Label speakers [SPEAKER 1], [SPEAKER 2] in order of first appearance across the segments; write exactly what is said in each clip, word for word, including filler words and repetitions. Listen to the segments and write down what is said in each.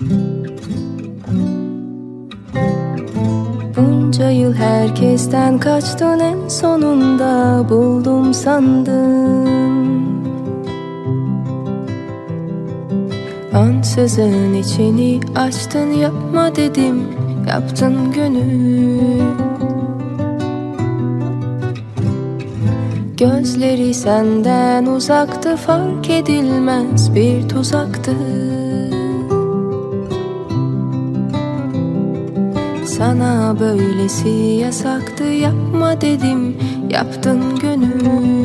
[SPEAKER 1] Bunca yıl herkesten kaçtın, en sonunda buldum sandın. Ansızın içini açtın, yapma dedim, yaptın gönül. Gözleri senden uzaktı, fark edilmez bir tuzaktı. Sana böylesi yasaktı, yapma dedim, yaptın gönül.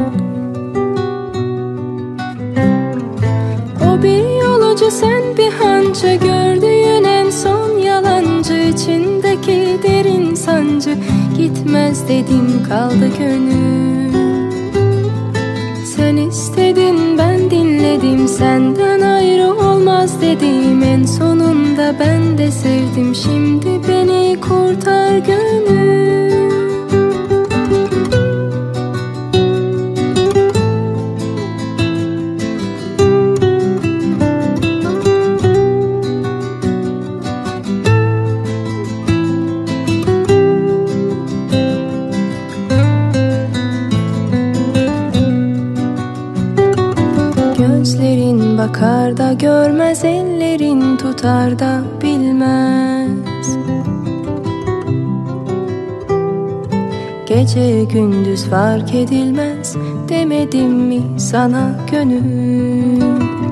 [SPEAKER 1] O bir yolcu, sen bir hancı, gördüğün en son yalancı. İçindeki derin sancı, gitmez dedim, kaldı gönül. Sen istedin, ben dinledim, senden ayrı olmaz dedim. En sonunda ben de sevdim, şimdi beni kurtar gönül. Gözlerin bakar da görmez, ellerin tutar da bilmez. Gece gündüz fark edilmez, demedim mi sana gönül.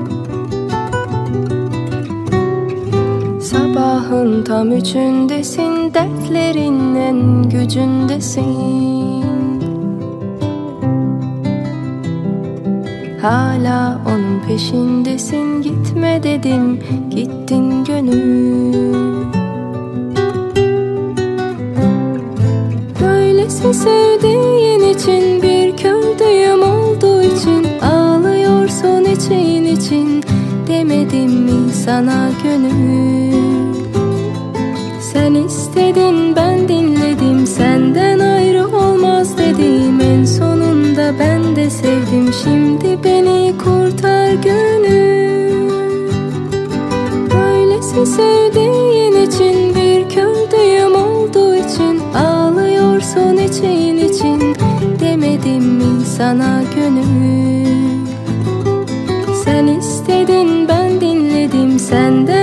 [SPEAKER 1] Sabahın tam üçündesin, dertlerin en gücündesin. Hala onun peşindesin, gitme dedim, gittin gönül. Böylesi sevdiğin için, bir kördüğüm olduğu için ağlıyorsun için için. Demedim mi sana gönül? Sen istedin, ben dinledim, senden ayrı olmaz dedim. En sonunda ben de sevdim, şimdi beni kurtar gönül. Böylesi sevdiğin için, bir kördüğüm olduğu için ağlıyorsun için için. Demedim mi sana gönül? Sen istedin, ben dinledim, senden